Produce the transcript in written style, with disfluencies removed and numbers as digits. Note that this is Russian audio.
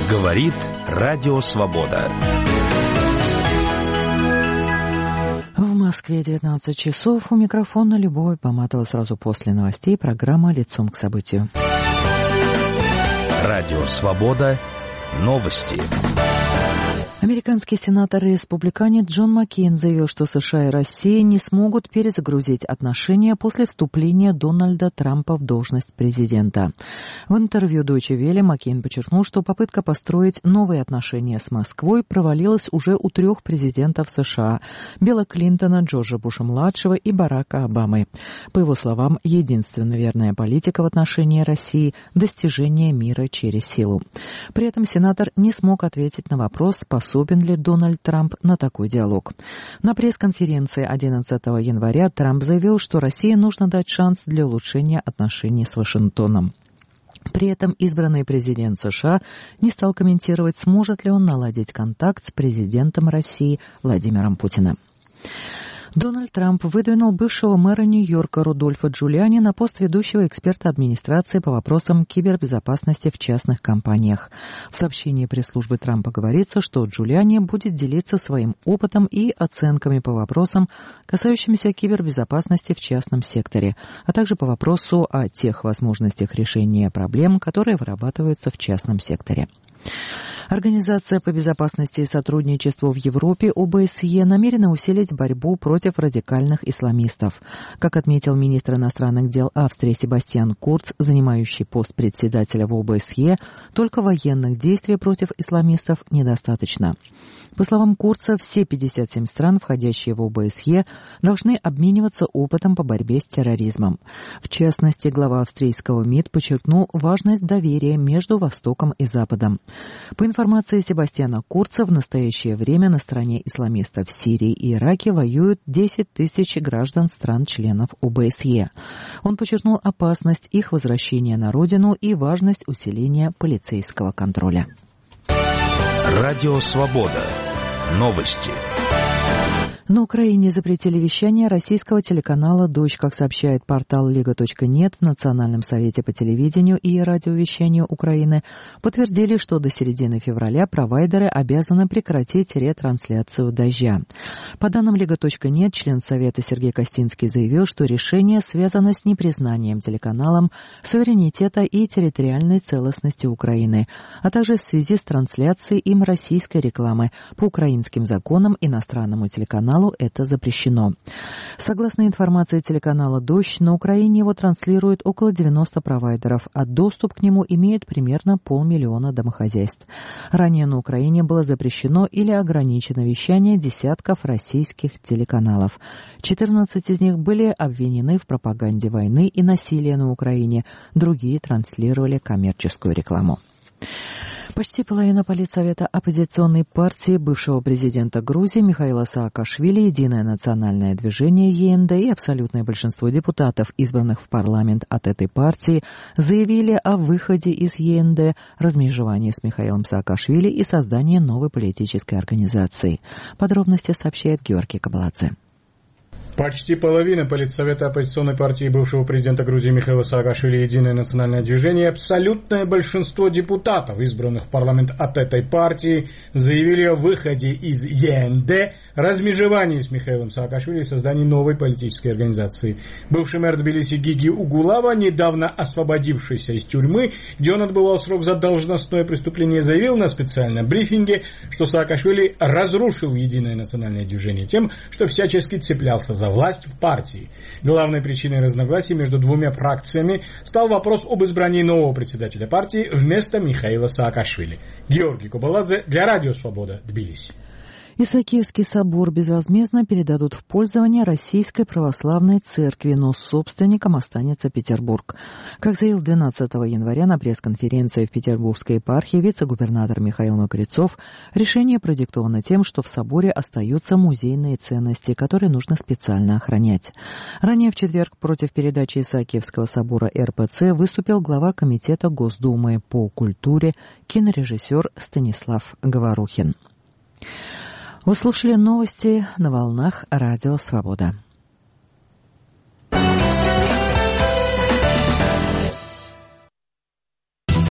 Говорит Радио Свобода. В Москве 19 часов. У микрофона Любовь Поматова. Сразу после новостей программа «Лицом к событию». Радио Свобода. Новости. Американский сенатор и республиканец Джон Маккейн заявил, что США и Россия не смогут перезагрузить отношения после вступления Дональда Трампа в должность президента. В интервью Deutsche Welle Маккейн подчеркнул, что попытка построить новые отношения с Москвой провалилась уже у 3 президентов США – Билла Клинтона, Джорджа Буша-младшего и Барака Обамы. По его словам, единственно верная политика в отношении России – достижение мира через силу. При этом сенатор не смог ответить на вопрос, способен ли Дональд Трамп на такой диалог. На пресс-конференции 11 января Трамп заявил, что России нужно дать шанс для улучшения отношений с Вашингтоном. При этом избранный президент США не стал комментировать, сможет ли он наладить контакт с президентом России Владимиром Путиным. Дональд Трамп выдвинул бывшего мэра Нью-Йорка Рудольфа Джулиани на пост ведущего эксперта администрации по вопросам кибербезопасности в частных компаниях. В сообщении пресс-службы Трампа говорится, что Джулиани будет делиться своим опытом и оценками по вопросам, касающимся кибербезопасности в частном секторе, а также по вопросу о тех возможностях решения проблем, которые вырабатываются в частном секторе. Организация по безопасности и сотрудничеству в Европе ОБСЕ намерена усилить борьбу против радикальных исламистов. Как отметил министр иностранных дел Австрии Себастьян Курц, занимающий пост председателя в ОБСЕ, только военных действий против исламистов недостаточно. По словам Курца, все 57 стран, входящие в ОБСЕ, должны обмениваться опытом по борьбе с терроризмом. В частности, глава австрийского МИД подчеркнул важность доверия между Востоком и Западом. По информации Себастьяна Курца, в настоящее время на стороне исламистов в Сирии и Ираке воюют 10 тысяч граждан стран-членов ОБСЕ. Он подчеркнул опасность их возвращения на родину и важность усиления полицейского контроля. Радио Свобода. Новости. На Украине запретили вещание российского телеканала «Дождь», как сообщает портал Liga.net. В Национальном совете по телевидению и радиовещанию Украины подтвердили, что до середины февраля провайдеры обязаны прекратить ретрансляцию «Дождя». По данным Liga.net, член совета Сергей Костинский заявил, что решение связано с непризнанием телеканалом суверенитета и территориальной целостности Украины, а также в связи с трансляцией им российской рекламы. По украинским законам иностранному телеканалу это запрещено. Согласно информации телеканала «Дождь», на Украине его транслируют около 90 провайдеров, а доступ к нему имеют примерно 500 000 домохозяйств. Ранее на Украине было запрещено или ограничено вещание десятков российских телеканалов. 14 из них были обвинены в пропаганде войны и насилия на Украине, другие транслировали коммерческую рекламу. Почти половина политсовета оппозиционной партии бывшего президента Грузии Михаила Саакашвили, Единое национальное движение ЕНД и абсолютное большинство депутатов, избранных в парламент от этой партии, заявили о выходе из ЕНД, размежевании с Михаилом Саакашвили и создании новой политической организации. Подробности сообщает Георгий Кабаладзе. Почти половина политсовета оппозиционной партии бывшего президента Грузии Михаила Саакашвили «Единое национальное движение» и абсолютное большинство депутатов, избранных в парламент от этой партии, заявили о выходе из ЕНД, размежевании с Михаилом Саакашвили и создании новой политической организации. Бывший мэр Тбилиси Гиги Угулава, недавно освободившийся из тюрьмы, где он отбывал срок за должностное преступление, заявил на специальном брифинге, что Саакашвили разрушил «Единое национальное движение» тем, что всячески цеплялся за власть в партии. Главной причиной разногласий между двумя фракциями стал вопрос об избрании нового председателя партии вместо Михаила Саакашвили. Георгий Кабаладзе для Радио Свобода, Тбилиси. Исаакиевский собор безвозмездно передадут в пользование Российской Православной Церкви, но собственником останется Петербург. Как заявил 12 января на пресс-конференции в Петербургской епархии вице-губернатор Михаил Мокрицов, решение продиктовано тем, что в соборе остаются музейные ценности, которые нужно специально охранять. Ранее в четверг против передачи Исаакиевского собора РПЦ выступил глава Комитета Госдумы по культуре, кинорежиссер Станислав Говорухин. Вы слушали новости на волнах Радио Свобода.